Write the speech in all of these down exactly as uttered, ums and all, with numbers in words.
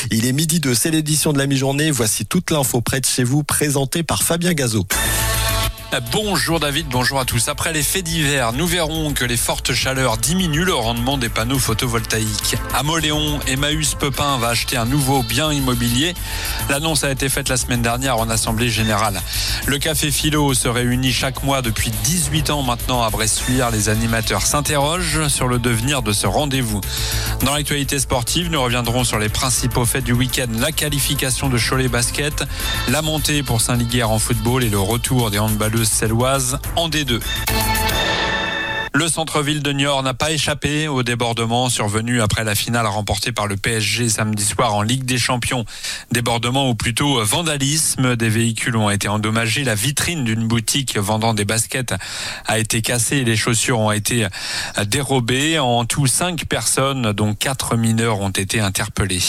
Il est midi deux, c'est l'édition de la mi-journée. Voici toute l'info près de chez vous, présentée par Fabien Gazot. Bonjour David, bonjour à tous. Après les faits divers, nous verrons que les fortes chaleurs diminuent le rendement des panneaux photovoltaïques. À Mauléon, Emmaüs Pepin va acheter un nouveau bien immobilier. L'annonce a été faite la semaine dernière en assemblée générale. Le Café Philo se réunit chaque mois depuis dix-huit ans maintenant à Bressuire. Les animateurs s'interrogent sur le devenir de ce rendez-vous. Dans l'actualité sportive, nous reviendrons sur les principaux faits du week-end. La qualification de Cholet Basket, la montée pour Saint-Liguerre en football et le retour des handballeuses celloises en D deux. Le centre-ville de Niort n'a pas échappé au débordement survenu après la finale remportée par le P S G samedi soir en Ligue des Champions. Débordement ou plutôt vandalisme. Des véhicules ont été endommagés. La vitrine d'une boutique vendant des baskets a été cassée et les chaussures ont été dérobées. En tout, cinq personnes, dont quatre mineurs, ont été interpellées.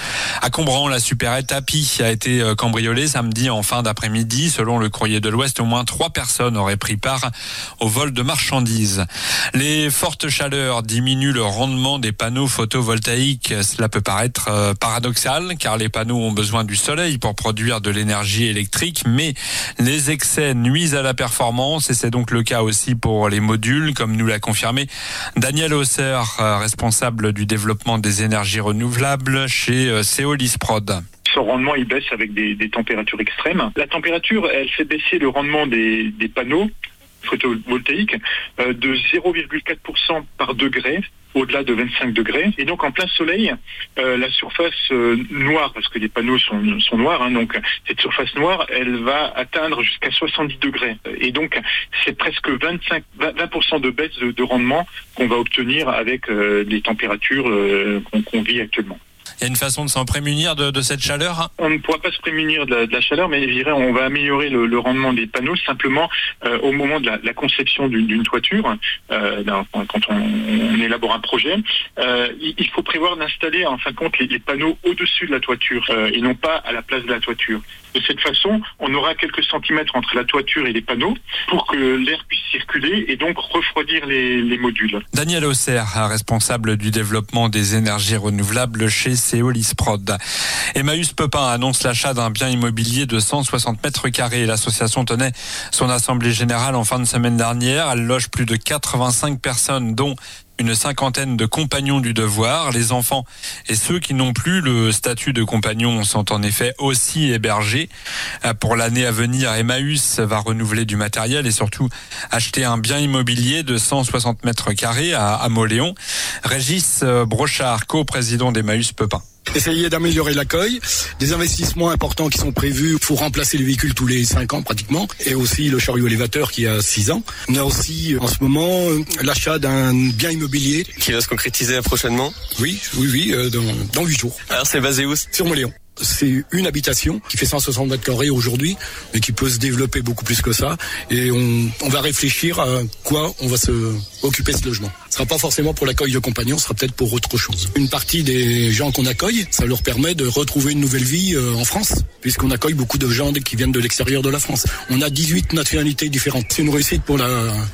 À Combran, la supérette Happy a été cambriolée samedi en fin d'après-midi. Selon le Courrier de l'Ouest, au moins trois personnes auraient pris part au vol de marchandises. Les fortes chaleurs diminuent le rendement des panneaux photovoltaïques. Cela peut paraître euh, paradoxal car les panneaux ont besoin du soleil pour produire de l'énergie électrique, mais les excès nuisent à la performance et c'est donc le cas aussi pour les modules, comme nous l'a confirmé Daniel Hausser, euh, responsable du développement des énergies renouvelables chez euh, Seolisprod. Son rendement il baisse avec des, des températures extrêmes. La température, elle fait baisser le rendement des, des panneaux photovoltaïque euh, de zéro virgule quatre pour cent par degré, au-delà de vingt-cinq degrés. Et donc en plein soleil, euh, la surface euh, noire, parce que les panneaux sont, sont noirs, hein, donc cette surface noire, elle va atteindre jusqu'à soixante-dix degrés. Et donc c'est presque vingt-cinq, vingt pour cent de baisse de, de rendement qu'on va obtenir avec euh, les températures euh, qu'on, qu'on vit actuellement. Il y a une façon de s'en prémunir de, de cette chaleur ? On ne pourra pas se prémunir de la, de la chaleur, mais je dirais on va améliorer le, le rendement des panneaux simplement euh, au moment de la, la conception d'une, d'une toiture. Euh, quand on, on élabore un projet, euh, il, il faut prévoir d'installer en fin de compte les, les panneaux au-dessus de la toiture euh, et non pas à la place de la toiture. De cette façon, on aura quelques centimètres entre la toiture et les panneaux pour que l'air puisse circuler et donc refroidir les, les modules. Daniel Hausser, responsable du développement des énergies renouvelables chez Seolisprod. Emmaüs Pepin annonce l'achat d'un bien immobilier de cent soixante mètres carrés. L'association tenait son assemblée générale en fin de semaine dernière. Elle loge plus de quatre-vingt-cinq personnes, dont une cinquantaine de compagnons du devoir. Les enfants et ceux qui n'ont plus le statut de compagnon sont en effet aussi hébergés. Pour l'année à venir, Emmaüs va renouveler du matériel et surtout acheter un bien immobilier de cent soixante mètres carrés à, à Mauléon. Régis Brochard, co-président d'Emmaüs Pepin. Essayer d'améliorer l'accueil, des investissements importants qui sont prévus pour remplacer les véhicules tous les cinq ans pratiquement, et aussi le chariot élévateur qui a six ans. On a aussi en ce moment l'achat d'un bien immobilier. Qui va se concrétiser prochainement ? Oui, oui, oui, euh, dans, dans huit jours. Alors c'est basé où ? Sur Mauléon. C'est une habitation qui fait cent soixante mètres carrés aujourd'hui, mais qui peut se développer beaucoup plus que ça. Et on, on va réfléchir à quoi on va se occuper de ce logement. Ce sera pas forcément pour l'accueil de compagnons, ce sera peut-être pour autre chose. Une partie des gens qu'on accueille, ça leur permet de retrouver une nouvelle vie euh, en France, puisqu'on accueille beaucoup de gens qui viennent de l'extérieur de la France. On a dix-huit nationalités différentes. C'est une réussite pour la,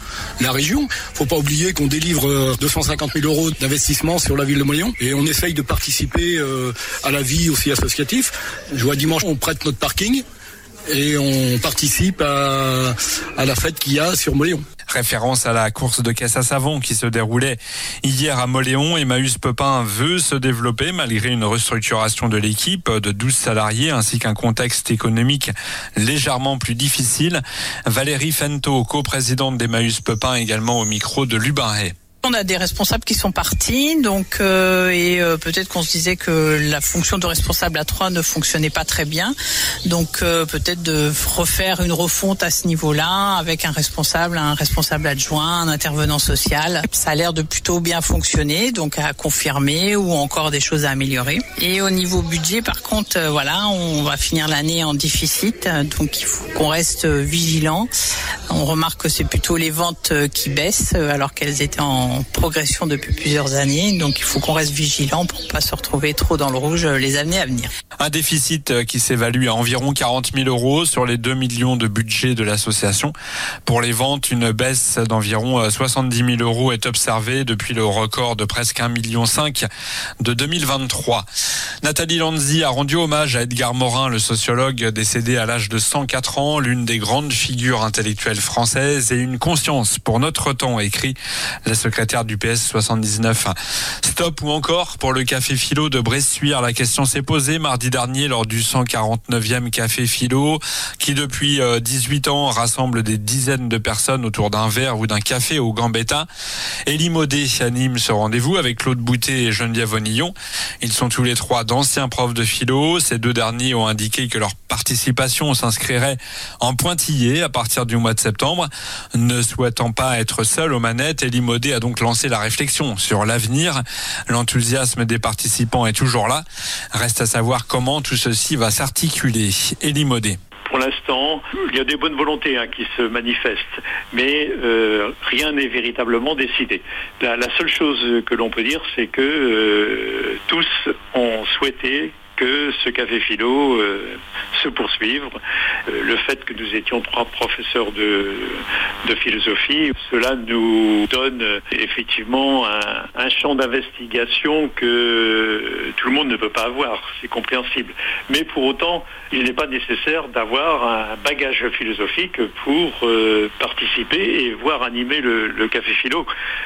la région. Faut pas oublier qu'on délivre deux cent cinquante mille euros d'investissement sur la ville de Mauléon, et on essaye de participer euh, à la vie aussi associative. Je vois dimanche, on prête notre parking et on participe à, à la fête qu'il y a sur Mauléon. Référence à la course de caisse à savon qui se déroulait hier à Mauléon. Emmaüs Pepin veut se développer malgré une restructuration de l'équipe de douze salariés ainsi qu'un contexte économique légèrement plus difficile. Valérie Fento, coprésidente d'Emmaüs Pepin, également au micro de Lubin Hay. On a des responsables qui sont partis, donc euh, et euh, peut-être qu'on se disait que la fonction de responsable à trois ne fonctionnait pas très bien, donc euh, peut-être de refaire une refonte à ce niveau-là avec un responsable, un responsable adjoint, un intervenant social. Ça a l'air de plutôt bien fonctionner, donc à confirmer ou encore des choses à améliorer. Et au niveau budget, par contre, euh, voilà, on va finir l'année en déficit, donc il faut qu'on reste vigilant. On remarque que c'est plutôt les ventes qui baissent alors qu'elles étaient en en progression depuis plusieurs années, donc il faut qu'on reste vigilant pour ne pas se retrouver trop dans le rouge les années à venir. Un déficit qui s'évalue à environ quarante mille euros sur les deux millions de budget de l'association. Pour les ventes, une baisse d'environ soixante-dix mille euros est observée depuis le record de presque un virgule cinq million de deux mille vingt-trois. Nathalie Lanzi a rendu hommage à Edgar Morin, le sociologue décédé à l'âge de cent quatre ans, l'une des grandes figures intellectuelles françaises et une conscience pour notre temps, écrit la secrétaire du P S soixante-dix-neuf. Stop ou encore pour le Café Philo de Bressuire. La question s'est posée mardi dernier lors du cent quarante-neuvième Café Philo, qui depuis dix-huit ans rassemble des dizaines de personnes autour d'un verre ou d'un café au Gambetta. Élie Maudet anime ce rendez-vous avec Claude Boutet et Geneviève Onillon. Ils sont tous les trois d'anciens profs de philo. Ces deux derniers ont indiqué que leur participation s'inscrirait en pointillé à partir du mois de septembre. Ne souhaitant pas être seul aux manettes, Élie Maudet a donc lancé la réflexion sur l'avenir. L'enthousiasme des participants est toujours là. Reste à savoir comment tout ceci va s'articuler. Élie Maudet. Pour l'instant, il y a des bonnes volontés hein, qui se manifestent, mais euh, rien n'est véritablement décidé. La, la seule chose que l'on peut dire, c'est que euh, tous ont souhaité que ce Café Philo euh, se poursuive. Euh, le fait que nous étions trois professeurs de, de philosophie, cela nous donne euh, effectivement un, un champ d'investigation que tout le monde ne peut pas avoir. C'est compréhensible. Mais pour autant, il n'est pas nécessaire d'avoir un bagage philosophique pour euh, participer et voir animer le, le Café Philo.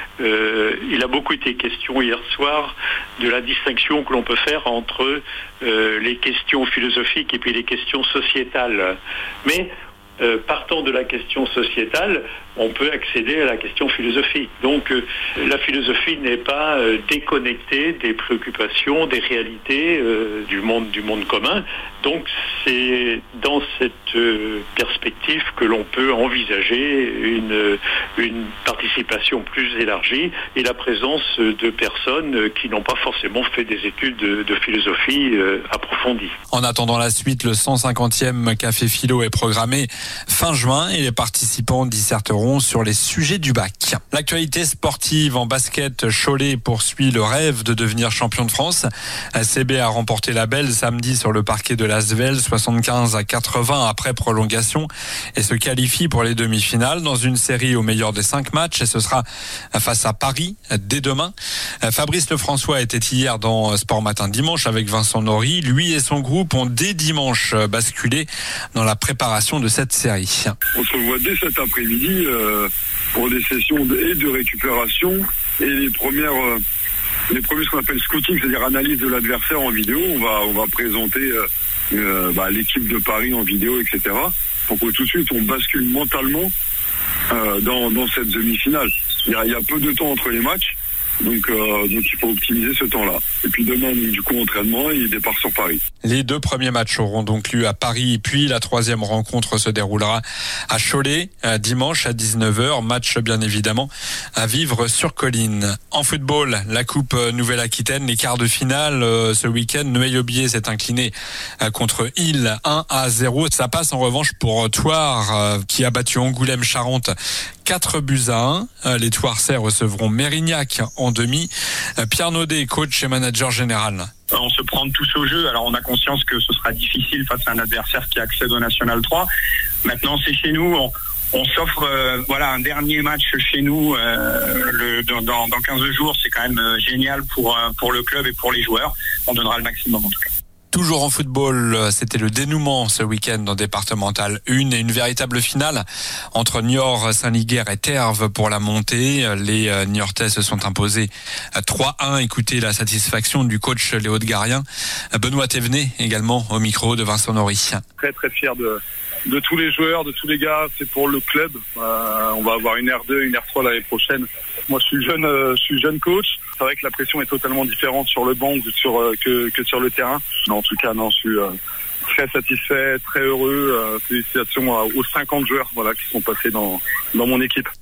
Euh, il a beaucoup été question hier soir de la distinction que l'on peut faire entre euh, les questions philosophiques et puis les questions sociétales. Mais euh, partant de la question sociétale, on peut accéder à la question philosophique. Donc euh, la philosophie n'est pas euh, déconnectée des préoccupations, des réalités euh, du monde du monde commun. Donc c'est dans cette euh, perspective que l'on peut envisager une, une participation plus élargie et la présence de personnes qui n'ont pas forcément fait des études de, de philosophie euh, approfondies. En attendant la suite, le cent cinquantième Café Philo est programmé fin juin et les participants disserteront sur les sujets du bac. L'actualité sportive en basket, Cholet poursuit le rêve de devenir champion de France. C B a remporté la belle samedi sur le parquet de l'Asvel, soixante-quinze à quatre-vingts après prolongation, et se qualifie pour les demi-finales dans une série au meilleur des cinq matchs, et ce sera face à Paris dès demain. Fabrice Lefrançois était hier dans Sport Matin Dimanche avec Vincent Nory. Lui et son groupe ont dès dimanche basculé dans la préparation de cette série. On se voit dès cet après-midi euh, pour des sessions de, et de récupération et les premières, euh, les premiers ce qu'on appelle scouting, c'est-à-dire analyse de l'adversaire en vidéo. On va, on va présenter euh, euh, bah, l'équipe de Paris en vidéo, et cetera. Pour que tout de suite on bascule mentalement euh, dans, dans cette demi-finale. Il y a, il y a peu de temps entre les matchs. Donc, euh, donc il faut optimiser ce temps-là. Et puis demain, du coup, entraînement et départ sur Paris. Les deux premiers matchs auront donc lieu à Paris, puis la troisième rencontre se déroulera à Cholet, dimanche à dix-neuf heures. Match bien évidemment à vivre sur colline. En football, la Coupe Nouvelle-Aquitaine, les quarts de finale ce week-end. Noël Aubier s'est incliné contre Île un à zéro. Ça passe en revanche pour Thouars qui a battu Angoulême-Charente quatre buts à un. Les Thouarçais recevront Mérignac en demi. Pierre Naudet, coach et manager général. On se prend tous au jeu. Alors on a conscience que ce sera difficile face à un adversaire qui accède au National trois. Maintenant c'est chez nous. On, on s'offre euh, voilà un dernier match chez nous euh, le, dans, dans quinze jours. C'est quand même euh, génial pour, euh, pour le club et pour les joueurs. On donnera le maximum en tout cas. Toujours en football, c'était le dénouement ce week-end en départemental un et une véritable finale entre Niort, Saint-Liguer et Terve pour la montée. Les Niortais se sont imposés trois un. Écoutez la satisfaction du coach Léo de Garien. Benoît Thévenet également au micro de Vincent Nory. Très très fier de, de tous les joueurs, de tous les gars. C'est pour le club. Euh, on va avoir une R deux, une R trois l'année prochaine. Moi je suis jeune, euh, je suis jeune coach. C'est vrai que la pression est totalement différente sur le banc sur, euh, que, que sur le terrain. Non, en tout cas, non, je suis euh, très satisfait, très heureux. Euh, félicitations aux cinquante joueurs voilà, qui sont passés dans, dans mon équipe.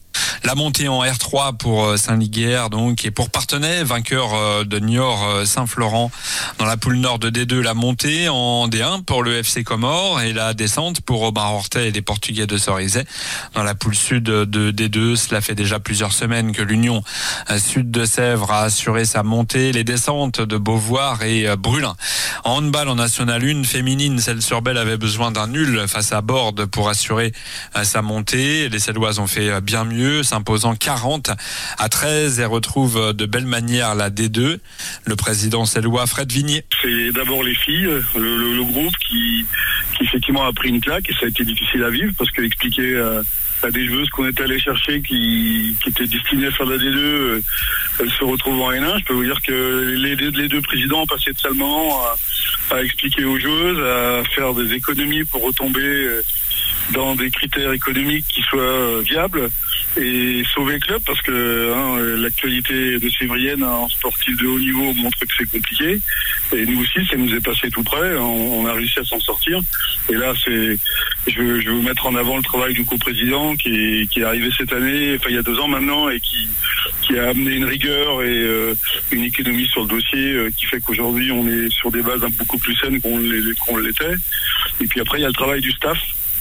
La montée en R trois pour Saint-Liguerre, donc, et pour Parthenay, vainqueur de Niort Saint-Florent dans la poule nord de D deux. La montée en D un pour le F C Comores et la descente pour Robin Hortet et les Portugais de Cerizay dans la poule sud de D deux. Cela fait déjà plusieurs semaines que l'Union Sud de Sèvres a assuré sa montée. Les descentes de Beauvoir et Brulin. En handball en National un féminine, Celles-sur-Belle avait besoin d'un nul face à Borde pour assurer sa montée. Les Celloises ont fait bien mieux, s'imposant quarante à treize et retrouvent de belle manière la D deux. Le président cellois Fred Vignier. C'est d'abord les filles, le, le, le groupe qui, qui effectivement a pris une claque et ça a été difficile à vivre parce que expliquer euh, à des joueuses qu'on était allé chercher qui, qui étaient destinées à faire de la D deux, euh, elles se retrouvent en N un. Je peux vous dire que les, les deux présidents ont passé de sales moments à, à expliquer aux joueuses, à faire des économies pour retomber dans des critères économiques qui soient viables et sauver le club parce que hein, l'actualité de Sévrienne en sportif de haut niveau montre que c'est compliqué et nous aussi ça nous est passé tout près, on, on a réussi à s'en sortir et là c'est je veux, je veux mettre en avant le travail du coprésident qui est, qui est arrivé cette année, enfin il y a deux ans maintenant et qui, qui a amené une rigueur et euh, une économie sur le dossier euh, qui fait qu'aujourd'hui on est sur des bases beaucoup plus saines qu'on, les, qu'on l'était et puis après il y a le travail du staff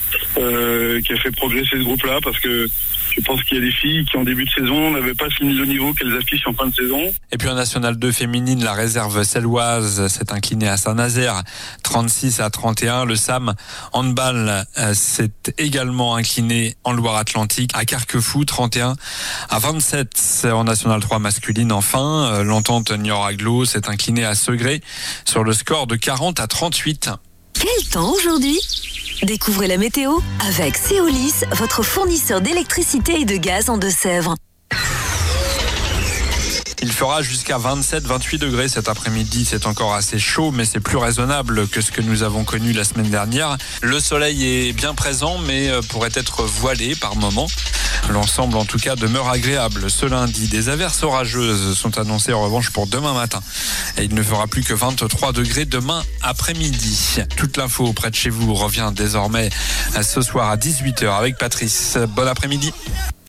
euh, qui a fait progresser ce groupe là parce que je pense qu'il y a des filles qui en début de saison n'avaient pas le niveau qu'elles affichent en fin de saison. Et puis en National deux féminine, la réserve celloise s'est inclinée à Saint-Nazaire, trente-six à trente et un. Le Sam handball euh, s'est également incliné en Loire-Atlantique à Carquefou, trente et un à vingt-sept. En National trois masculine, enfin, euh, l'entente Niort-Aglo s'est inclinée à Segré sur le score de quarante à trente-huit. Quel temps aujourd'hui ? Découvrez la météo avec Céolis, votre fournisseur d'électricité et de gaz en Deux-Sèvres. Il fera jusqu'à vingt-sept à vingt-huit degrés cet après-midi. C'est encore assez chaud, mais c'est plus raisonnable que ce que nous avons connu la semaine dernière. Le soleil est bien présent, mais pourrait être voilé par moments. L'ensemble, en tout cas, demeure agréable. Ce lundi, des averses orageuses sont annoncées en revanche pour demain matin. Et il ne fera plus que vingt-trois degrés demain après-midi. Toute l'info près de chez vous revient désormais ce soir à dix-huit heures avec Patrice. Bon après-midi.